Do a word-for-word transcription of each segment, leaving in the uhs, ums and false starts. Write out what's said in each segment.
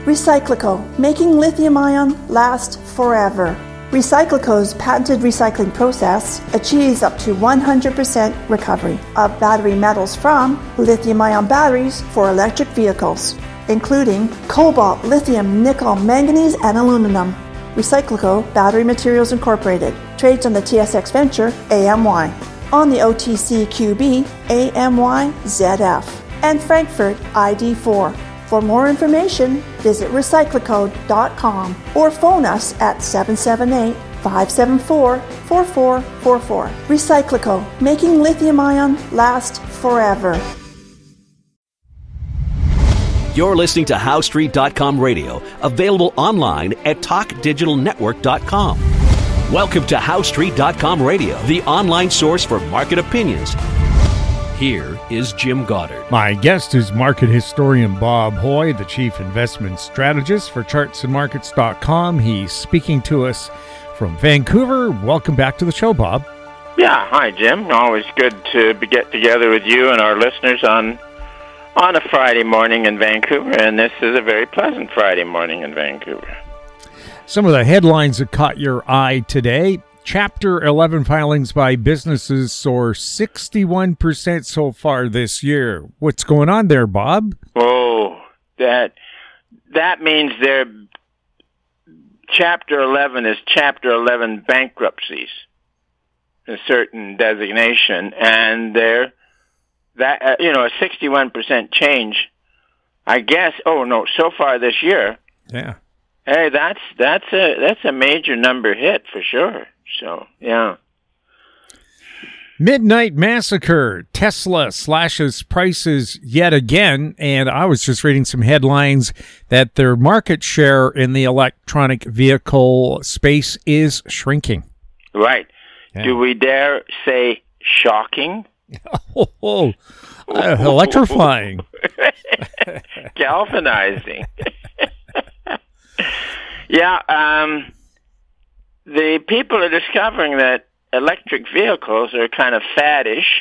Recyclico, making lithium-ion last forever. Recyclico's patented recycling process achieves up to one hundred percent recovery of battery metals from lithium-ion batteries for electric vehicles, including cobalt, lithium, nickel, manganese, and aluminum. Recyclico Battery Materials Incorporated trades on the T S X Venture A M Y, on the O T C Q B A M Y Z F, and Frankfurt I D four. For more information, visit recyclico dot com or phone us at seven seven eight, five seven four, four four four four. Recyclico, making lithium-ion last forever. You're listening to How Street dot com radio, available online at talk digital network dot com. Welcome to How Street dot com radio, the online source for market opinions. Here is Jim Goddard. My guest is market historian Bob Hoye, the chief investment strategist for charts and markets dot com. He's speaking to us from Vancouver. Welcome back to the show, Bob. Yeah, hi, Jim. Always good to be, get together with you and our listeners on on a Friday morning in Vancouver, and this is a very pleasant Friday morning in Vancouver. Some of the headlines that caught your eye today. Chapter eleven filings by businesses soar sixty-one percent so far this year. What's going on there, Bob? Oh, that that means they're Chapter eleven is Chapter eleven bankruptcies, a certain designation, and they're that uh, you know a sixty-one percent change. I guess. Oh no, so far this year. Yeah. Hey, that's that's a that's a major number hit for sure. So, yeah. Midnight Massacre. Tesla slashes prices yet again. And I was just reading some headlines that their market share in the electronic vehicle space is shrinking. Right. Yeah. Do we dare say shocking? Oh, oh. Uh, electrifying. Galvanizing. Yeah, um... the people are discovering that electric vehicles are kind of faddish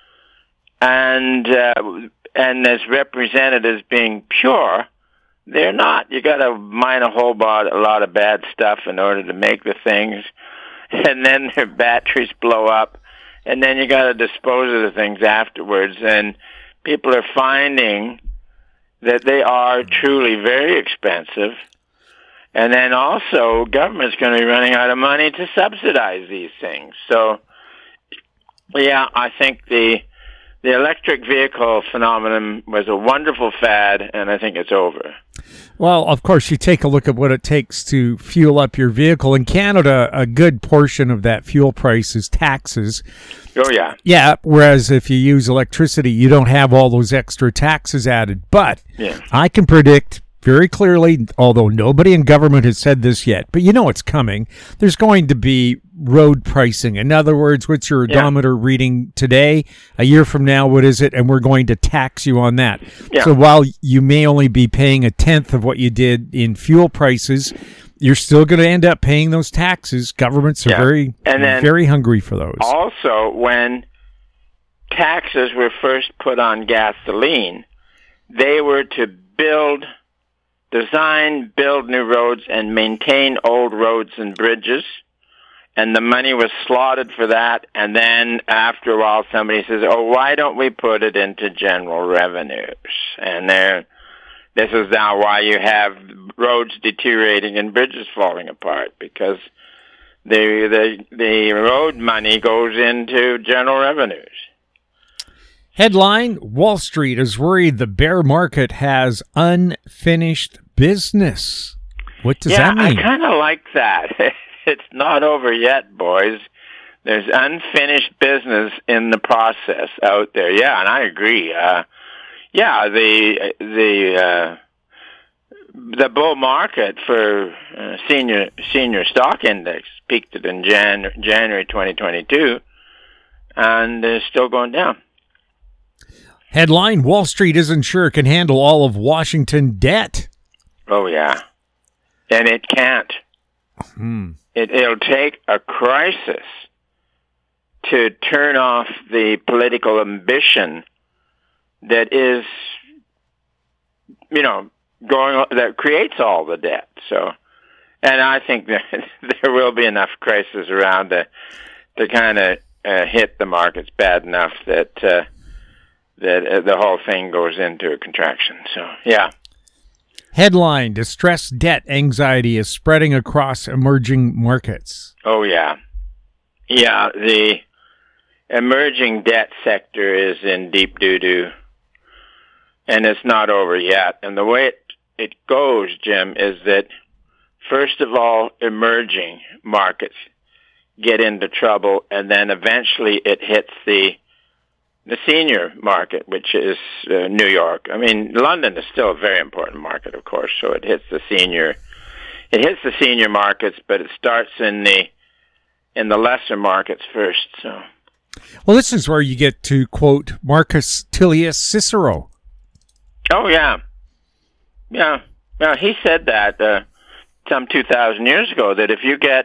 and uh, and as represented as being pure. They're not. You got to mine a whole lot, a lot of bad stuff in order to make the things, and then their batteries blow up, and then you got to dispose of the things afterwards. And people are finding that they are truly very expensive. And then also, government's going to be running out of money to subsidize these things. So, yeah, I think the the electric vehicle phenomenon was a wonderful fad, and I think it's over. Well, of course, you take a look at what it takes to fuel up your vehicle. In Canada, a good portion of that fuel price is taxes. Oh, yeah. Yeah, whereas if you use electricity, you don't have all those extra taxes added. But yeah. I can predict very clearly, although nobody in government has said this yet, but you know it's coming, there's going to be road pricing. In other words, what's your odometer yeah. reading today? A year from now, what is it? And we're going to tax you on that. Yeah. So while you may only be paying a tenth of what you did in fuel prices, you're still going to end up paying those taxes. Governments are yeah. very, and then very hungry for those. Also, when taxes were first put on gasoline, they were to build... design, build new roads, and maintain old roads and bridges. And the money was slotted for that. And then after a while, somebody says, oh, why don't we put it into general revenues? And there, this is now why you have roads deteriorating and bridges falling apart, because the the, the road money goes into general revenues. Headline, Wall Street is worried the bear market has unfinished business. What does yeah, that mean? I kind of like that. It's not over yet, boys. There's unfinished business in the process out there. Yeah, and I agree. Uh, yeah, the the uh, the bull market for uh, senior senior stock index peaked it in Jan- January twenty twenty-two, and is still going down. Headline, Wall Street isn't sure it can handle all of Washington debt. Oh, yeah. And it can't. Hmm. It, it'll take a crisis to turn off the political ambition that is, you know, going that creates all the debt. So, and I think that there will be enough crisis around to to kind of uh, hit the markets bad enough that uh, that uh, the whole thing goes into a contraction. So, yeah. Headline: Distressed debt anxiety is spreading across emerging markets. Oh, yeah. Yeah, the emerging debt sector is in deep doo-doo, and it's not over yet. And the way it, it goes, Jim, is that, first of all, emerging markets get into trouble, and then eventually it hits the the senior market, which is uh, New York. I mean, London is still a very important market, of course, so it hits the senior it hits the senior markets, but it starts in the in the lesser markets first. So, well, this is where you get to quote Marcus Tullius Cicero. Oh yeah, yeah. Well, he said that uh, some two thousand years ago, that if you get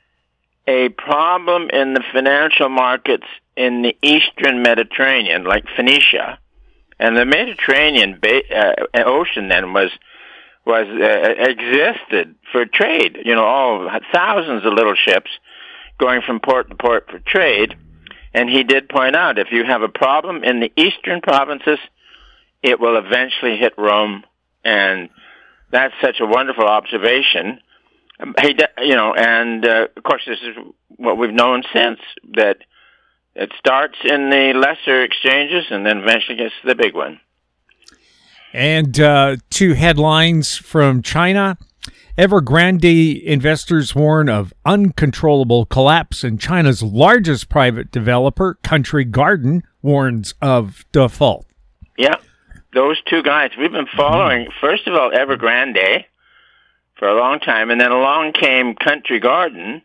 a problem in the financial markets in the Eastern Mediterranean, like Phoenicia, and the Mediterranean ba- uh, Ocean then was was uh, existed for trade. You know, all thousands of little ships going from port to port for trade. And he did point out, if you have a problem in the eastern provinces, it will eventually hit Rome, and that's such a wonderful observation. He, you know, and uh, of course, this is what we've known since, that it starts in the lesser exchanges and then eventually gets to the big one. And uh, two headlines from China. Evergrande investors warn of uncontrollable collapse, and China's largest private developer, Country Garden, warns of default. Yeah, those two guys we've been following. First of all, Evergrande for a long time, and then along came Country Garden,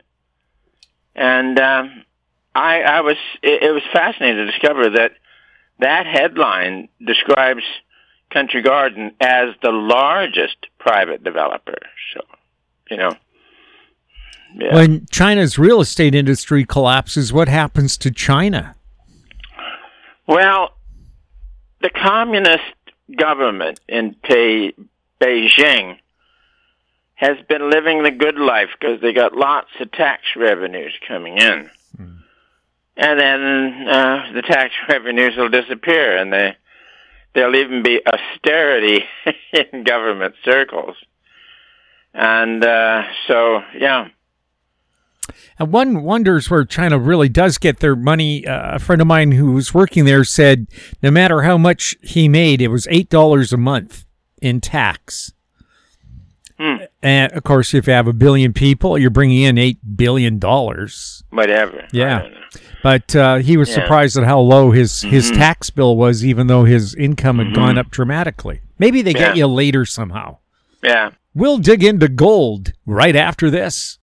and um, I, I was it, it was fascinating to discover that that headline describes Country Garden as the largest private developer. So, you know, yeah. When China's real estate industry collapses, what happens to China? Well, the communist government in Pe- Beijing has been living the good life because they got lots of tax revenues coming in. Hmm. And then uh, the tax revenues will disappear, and they, there'll even be austerity in government circles. And uh, so, yeah. And one wonders where China really does get their money. Uh, a friend of mine who was working there said no matter how much he made, it was eight dollars a month in tax. Hmm. And, of course, if you have a billion people, you're bringing in eight billion dollars. Whatever. Yeah. But uh, he was yeah. surprised at how low his, mm-hmm. his tax bill was, even though his income had mm-hmm. gone up dramatically. Maybe they yeah. get you later somehow. Yeah. We'll dig into gold right after this.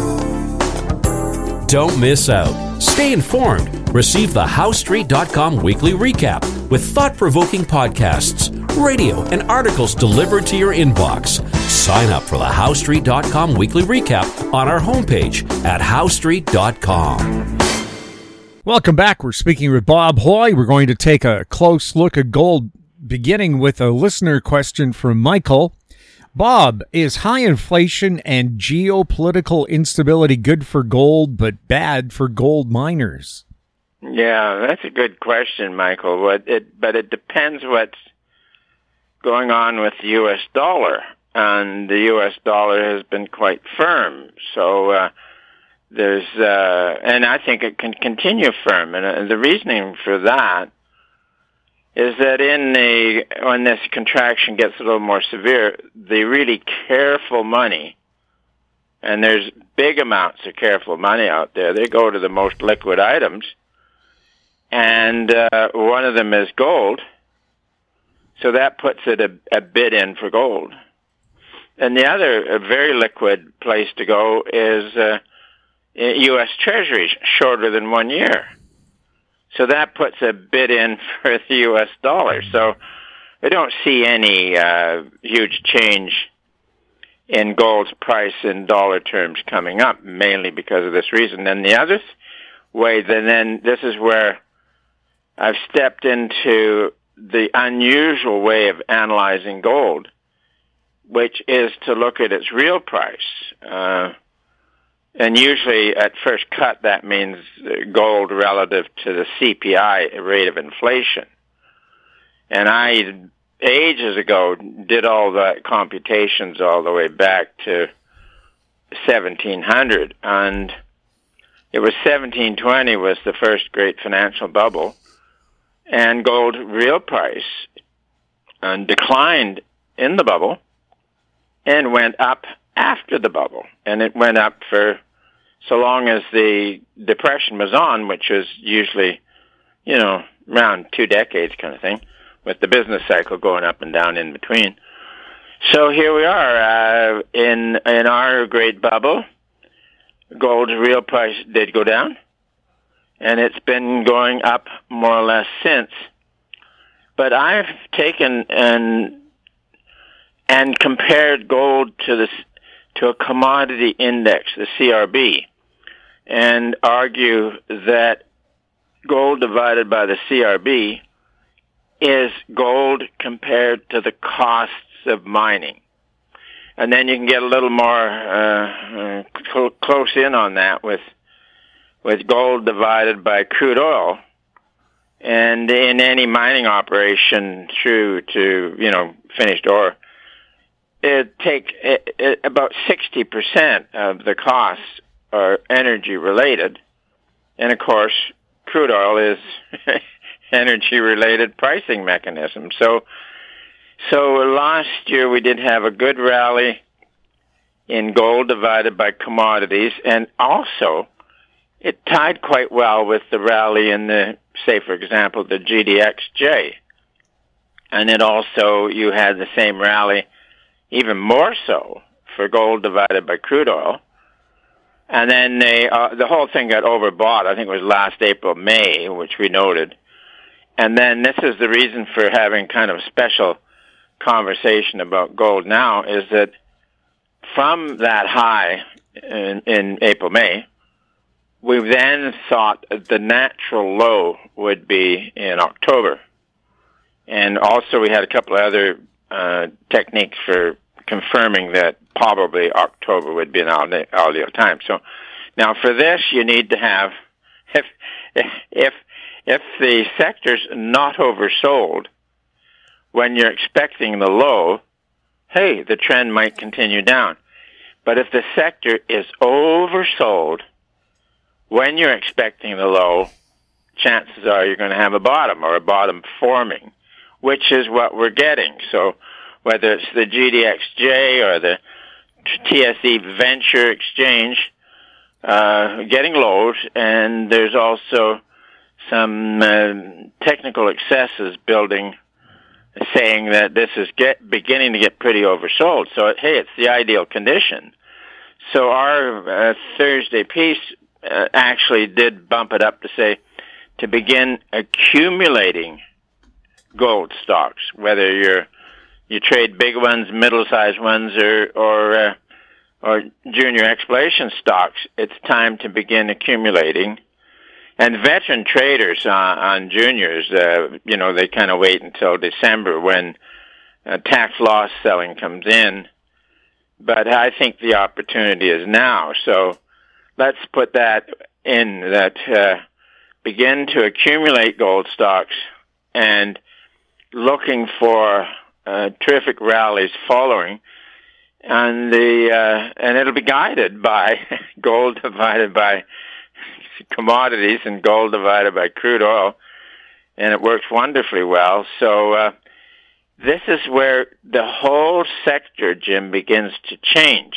Don't miss out. Stay informed. Receive the How Street dot com weekly recap with thought-provoking podcasts, radio, and articles delivered to your inbox. Sign up for the How Street dot com weekly recap on our homepage at How Street dot com. Welcome back. We're speaking with Bob Hoye. We're going to take a close look at gold, beginning with a listener question from Michael. Bob, is high inflation and geopolitical instability good for gold but bad for gold miners? Yeah, that's a good question, Michael. What it, but it depends what's going on with the U S dollar. And the U S dollar has been quite firm. So uh, there's, uh, and I think it can continue firm. And uh, the reasoning for that is that in the, when this contraction gets a little more severe, the really careful money, and there's big amounts of careful money out there, they go to the most liquid items, and uh, one of them is gold, so that puts it a, a bid in for gold. And the other, a very liquid place to go is uh, U S Treasuries, shorter than one year. So that puts a bid in for the U S dollar. So I don't see any uh, huge change in gold's price in dollar terms coming up, mainly because of this reason. And the other way, then, then this is where I've stepped into the unusual way of analyzing gold, which is to look at its real price. Uh, and usually at first cut, that means gold relative to the C P I rate of inflation. And I, ages ago, did all the computations all the way back to seventeen hundred, and it was seventeen twenty was the first great financial bubble, and gold real price uh, declined in the bubble and went up after the bubble, and it went up for so long as the depression was on, which was usually, you know, around two decades kind of thing, with the business cycle going up and down in between. So here we are uh, in in our great bubble. Gold's real price did go down, and it's been going up more or less since. But I've taken and and compared gold to this to a commodity index, the C R B, and argue that gold divided by the C R B is gold compared to the costs of mining. And then you can get a little more uh, uh, cl- close in on that with with gold divided by crude oil. And in any mining operation through to, you know, finished ore, it take it, it, about sixty percent of the costs are energy related. And of course, crude oil is energy related pricing mechanism. So So last year we did have a good rally in gold divided by commodities, and also it tied quite well with the rally in the, say for example, the G D X J. And it also, you had the same rally, even more so, for gold divided by crude oil. And then they, uh, the whole thing got overbought. I think it was last April, May, which we noted. And then this is the reason for having kind of special conversation about gold now, is that from that high in, in April, May, we then thought the natural low would be in October. And also we had a couple of other uh, techniques for confirming that probably October would be an ideal time. So now for this, you need to have, if if if the sector's not oversold when you're expecting the low, hey, the trend might continue down. But if the sector is oversold when you're expecting the low, chances are you're going to have a bottom or a bottom forming, which is what we're getting. So whether it's the G D X J or the T S E Venture Exchange, uh, getting lows, and there's also some uh, technical excesses building, saying that this is get, beginning to get pretty oversold. So, hey, it's the ideal condition. So our uh, Thursday piece uh, actually did bump it up to say to begin accumulating gold stocks, whether you're you trade big ones, middle-sized ones, or or uh, or junior exploration stocks. It's time to begin accumulating. And veteran traders on, on juniors, uh, you know, they kind of wait until December when uh, tax loss selling comes in. But I think the opportunity is now. So let's put that in, that uh, begin to accumulate gold stocks and looking for uh, terrific rallies following. And the uh, and it'll be guided by gold divided by commodities and gold divided by crude oil, and it works wonderfully well. So uh, this is where the whole sector, Jim, begins to change.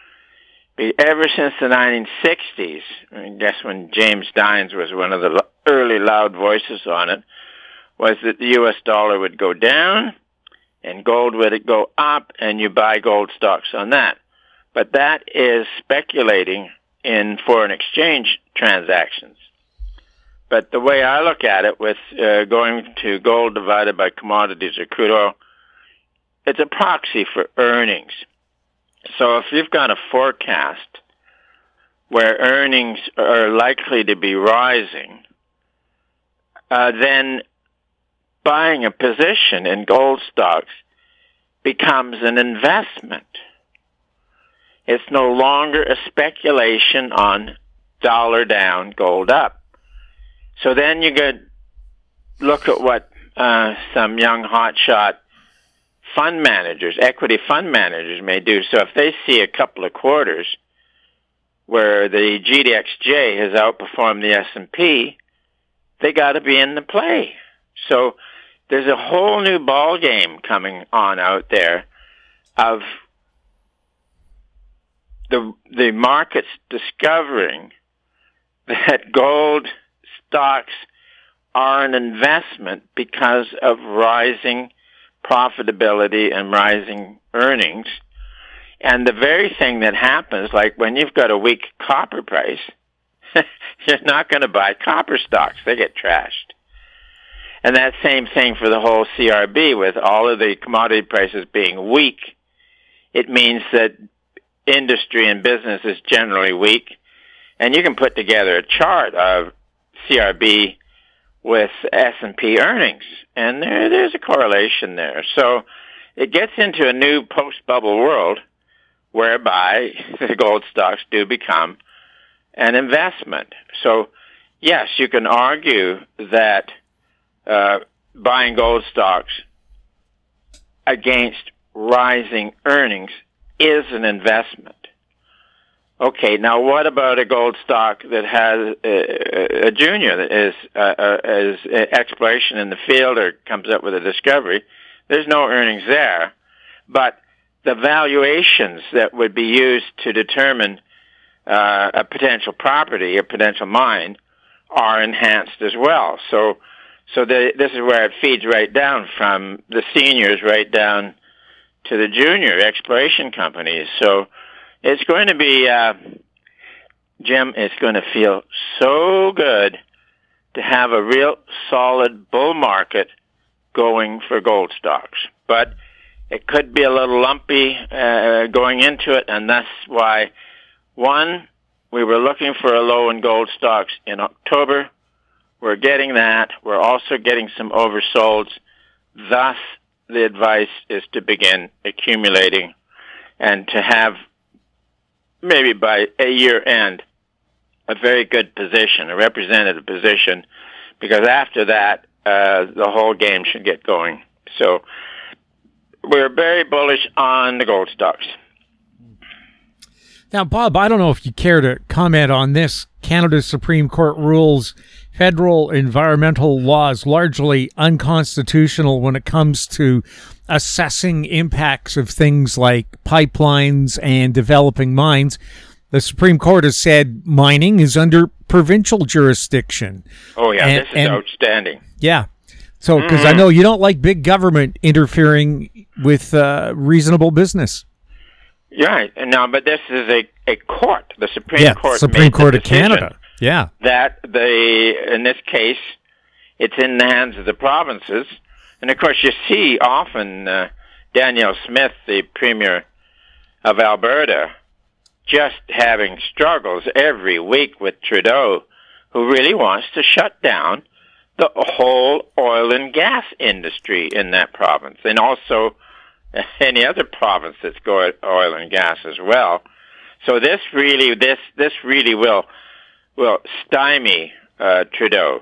Ever since the nineteen sixties, I guess when James Dines was one of the early loud voices on it, was that the U S dollar would go down and gold would go up, and you buy gold stocks on that. But that is speculating in foreign exchange transactions. But the way I look at it, with uh, going to gold divided by commodities or crude oil, it's a proxy for earnings. So if you've got a forecast where earnings are likely to be rising, uh, then buying a position in gold stocks becomes an investment. It's no longer a speculation on dollar down, gold up. So then you could look at what uh, some young hotshot fund managers, equity fund managers may do. So if they see a couple of quarters where the G D X J has outperformed the S and P, they got to be in the play. So there's a whole new ball game coming on out there of the the markets discovering that gold stocks are an investment because of rising profitability and rising earnings. And the very thing that happens, like when you've got a weak copper price, you're not going to buy copper stocks. They get trashed. And that same thing for the whole C R B, with all of the commodity prices being weak. It means that industry and business is generally weak. And you can put together a chart of C R B with S and P earnings, and there, there's a correlation there. So it gets into a new post-bubble world whereby the gold stocks do become an investment. So, yes, you can argue that uh, buying gold stocks against rising earnings is an investment. Okay, now what about a gold stock that has a, a junior that is, uh, uh, is exploration in the field or comes up with a discovery? There's no earnings there, but the valuations that would be used to determine uh, a potential property, a potential mine, are enhanced as well. So, so the, this is where it feeds right down from the seniors right down to the junior exploration companies. So it's going to be, uh, Jim, it's going to feel so good to have a real solid bull market going for gold stocks. But it could be a little lumpy uh, going into it, and that's why, one, we were looking for a low in gold stocks in October. We're getting that. We're also getting some oversolds. Thus, the advice is to begin accumulating and to have, maybe by a year end, a very good position, a representative position, because after that, uh, the whole game should get going. So we're very bullish on the gold stocks. Now, Bob, I don't know if you care to comment on this. Canada's Supreme Court rules federal environmental laws largely unconstitutional when it comes to assessing impacts of things like pipelines and developing mines. The Supreme Court has said mining is under provincial jurisdiction. Oh, yeah, and, this is and, outstanding. Yeah. So, because mm-hmm. I know you don't like big government interfering with uh, reasonable business. Right. Now, but this is a, a court, the Supreme yeah, Court Supreme made Court the of Canada. Yeah. That the, in this case, it's in the hands of the provinces. And, of course, you see often uh, Danielle Smith, the Premier of Alberta, just having struggles every week with Trudeau, who really wants to shut down the whole oil and gas industry in that province, and also any other province that's got oil and gas as well. So this really, this this really will will stymie uh, Trudeau.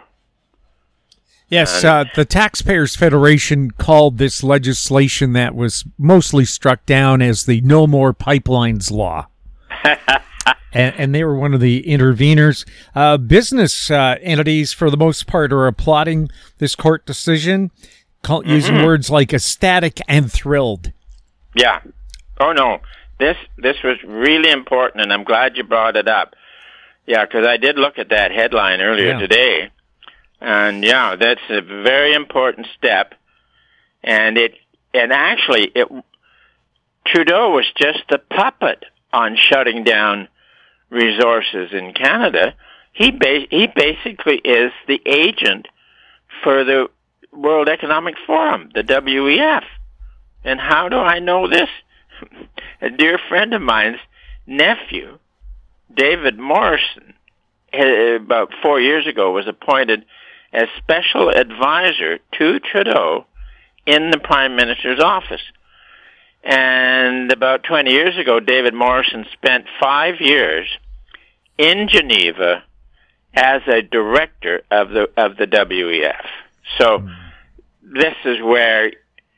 Yes, uh, the Taxpayers Federation called this legislation that was mostly struck down as the No More Pipelines Law. and, and they were one of the interveners. Uh, business uh, entities, for the most part, are applauding this court decision, call, mm-hmm. using words like ecstatic and thrilled. Yeah. Oh, no. This this was really important, and I'm glad you brought it up. Yeah, because I did look at that headline earlier yeah. today. And, yeah, that's a very important step. And it and actually, it Trudeau was just a puppet on shutting down resources in Canada. He ba- he basically is the agent for the World Economic Forum, the W E F. And how do I know this? A dear friend of mine's nephew, David Morrison, about four years ago was appointed as special advisor to Trudeau in the Prime Minister's office. And about twenty years ago, David Morrison spent five years in Geneva as a director of the of the W E F. So mm. this is where,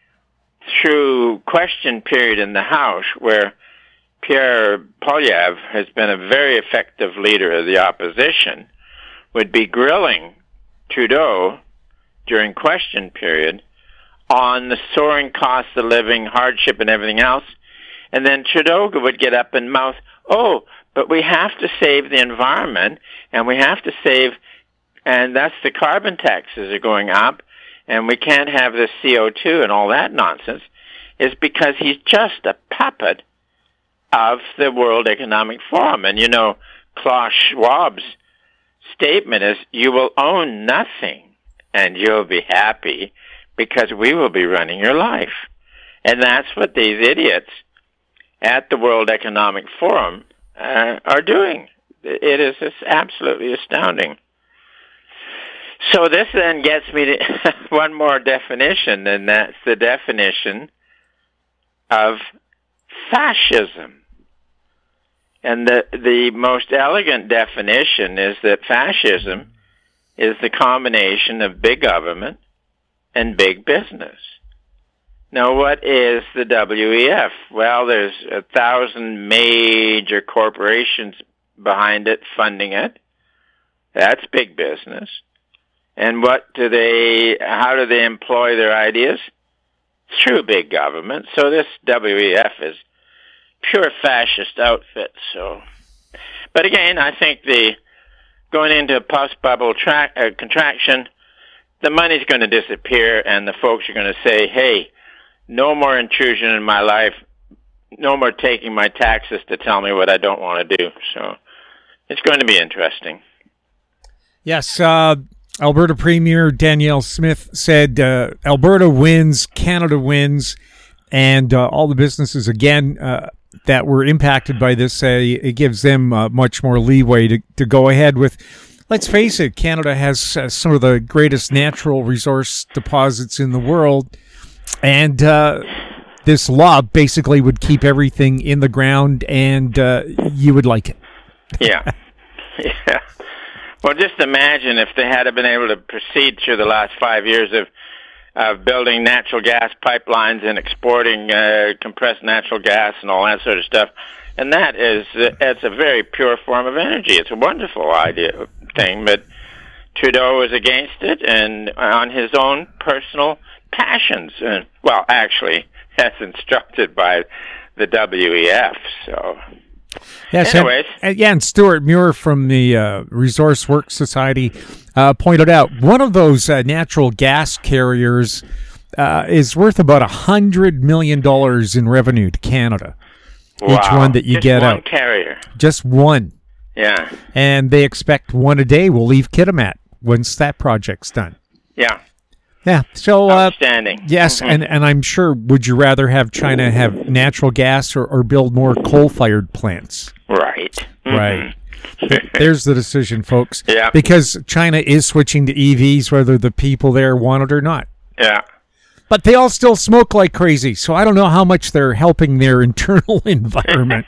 through question period in the House, where Pierre Poilievre has been a very effective leader of the opposition, would be grilling Trudeau during question period on the soaring cost of living, hardship, and everything else. And then Trudeau would get up and mouth, oh, but we have to save the environment, and we have to save, and that's the carbon taxes are going up, and we can't have the C O two and all that nonsense, is because he's just a puppet of the World Economic Forum. And, you know, Klaus Schwab's statement is, you will own nothing, and you'll be happy, because we will be running your life. And that's what these idiots at the World Economic Forum uh, are doing. It is just absolutely astounding. So this then gets me to one more definition, and that's the definition of fascism. And the, the most elegant definition is that fascism is the combination of big government and big business. Now, what is the W E F? Well, there's a thousand major corporations behind it, funding it. That's big business. And what do they, how do they employ their ideas? Through big government. So this W E F is pure fascist outfit. So, but again, I think the going into a post-bubble tra- uh, contraction, the money's going to disappear, and the folks are going to say, hey, no more intrusion in my life, no more taking my taxes to tell me what I don't want to do. So it's going to be interesting. Yes, uh, Alberta Premier Danielle Smith said uh, Alberta wins, Canada wins, and uh, all the businesses, again, uh, that were impacted by this, say uh, it gives them uh, much more leeway to, to go ahead with. Let's face it, Canada has uh, some of the greatest natural resource deposits in the world, and uh, this law basically would keep everything in the ground, and uh, you would like it. Yeah. Yeah. Well, just imagine if they had been able to proceed through the last five years of of building natural gas pipelines and exporting uh, compressed natural gas and all that sort of stuff. And that is, uh, it's a very pure form of energy. It's a wonderful idea thing, but Trudeau is against it, and on his own personal passions. And, well, actually, as instructed by the W E F. So, yes, anyways. And, and, yeah, and Stuart Muir from the uh, Resource Works Society uh, pointed out one of those uh, natural gas carriers uh, is worth about one hundred million dollars in revenue to Canada. Wow. Each one that you Just get one out. carrier. Just one. Yeah. And they expect one a day will leave Kitimat once that project's done. Yeah. Yeah. So, uh, outstanding. Yes, Mm-hmm. and, and I'm sure, would you rather have China have natural gas or, or build more coal-fired plants? Right. Mm-hmm. Right. Th- There's the decision, folks. Yeah. Because China is switching to E Vs, whether the people there want it or not. Yeah. But they all still smoke like crazy, so I don't know how much they're helping their internal environment.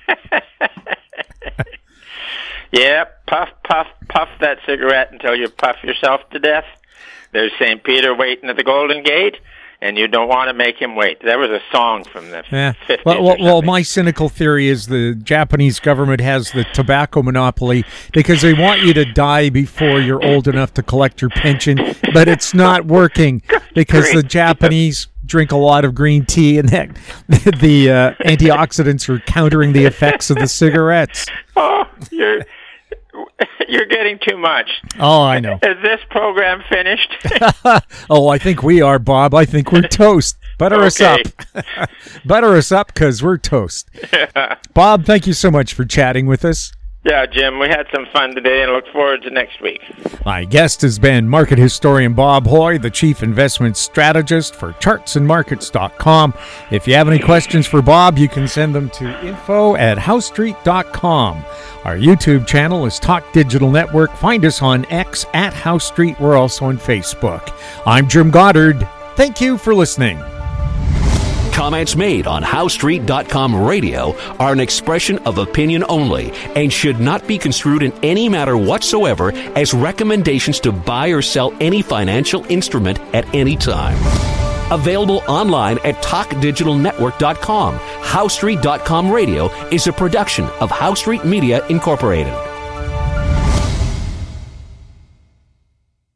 Yeah, puff, puff, puff that cigarette until you puff yourself to death. There's Saint Peter waiting at the Golden Gate, and you don't want to make him wait. There was a song from the yeah. fifties. Well, well, well, my cynical theory is the Japanese government has the tobacco monopoly because they want you to die before you're old enough to collect your pension, but it's not working because the Japanese drink a lot of green tea, and that the uh, antioxidants are countering the effects of the cigarettes. Oh, you're you're getting too much. Oh, I know. Is this program finished? Oh, I think we are, Bob. I think we're toast. Butter Okay. us up. Butter us up because we're toast. Bob, thank you so much for chatting with us. Yeah, Jim, we had some fun today and look forward to next week. My guest has been market historian Bob Hoye, the chief investment strategist for charts and markets dot com. If you have any questions for Bob, you can send them to info at house street dot com. Our YouTube channel is Talk Digital Network. Find us on X at House Street. We're also on Facebook. I'm Jim Goddard. Thank you for listening. comments made on How Street dot com radio are an expression of opinion only and should not be construed in any matter whatsoever as recommendations to buy or sell any financial instrument at any time. Available online at talk digital network dot com. How Street dot com radio is a production of How Street Media Incorporated.